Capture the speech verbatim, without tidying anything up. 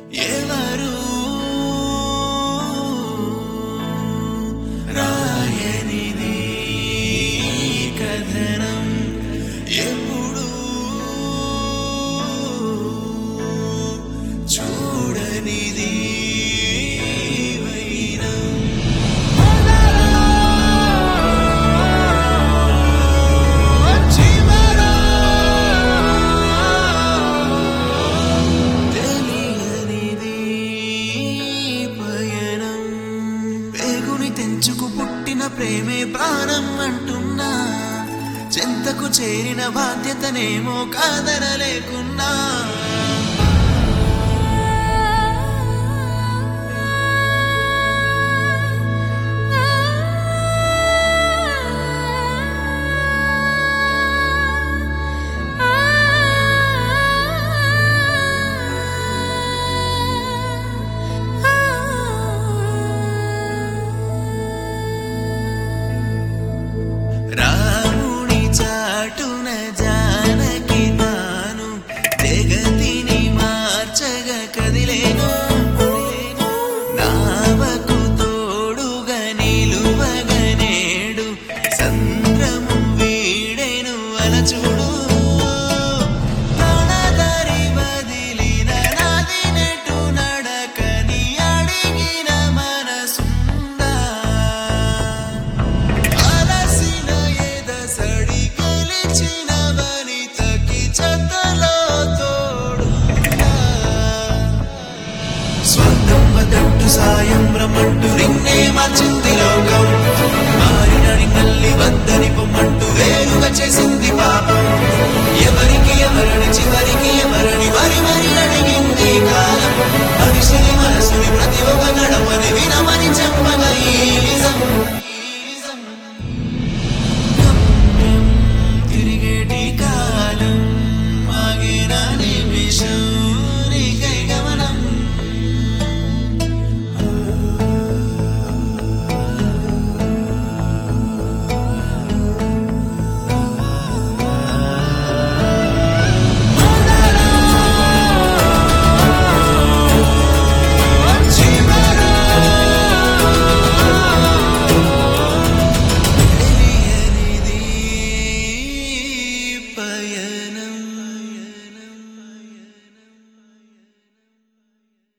ఎవరు రాయనిది కథనం ఎప్పుడు చూడనిది తెంచుకు పుట్టిన ప్రేమే ప్రాణం అంటున్నా చెంతకు చేరిన బాధ్యతనేమో కాదనలేకున్నా రాముని చాటున జానకి తాను జగతిని మార్చగా కదిలేను నావకు తోడుగా నిలువగా నేడు సంద్రము వీడెను అలచుడు తనదరి బదిలిన నది నెటు నడకని అడిగిన మనసుందా స్వంతం వదంటు సాయం రమ్మంటూ నిన్నే మార్చింది లోకం మారినని మళ్ళీ వద్దని పొమ్మంటూ వేరుగా చేసింది పాపం ఎవరికి ఎవరని చివరికి ఎవరని మరి మరి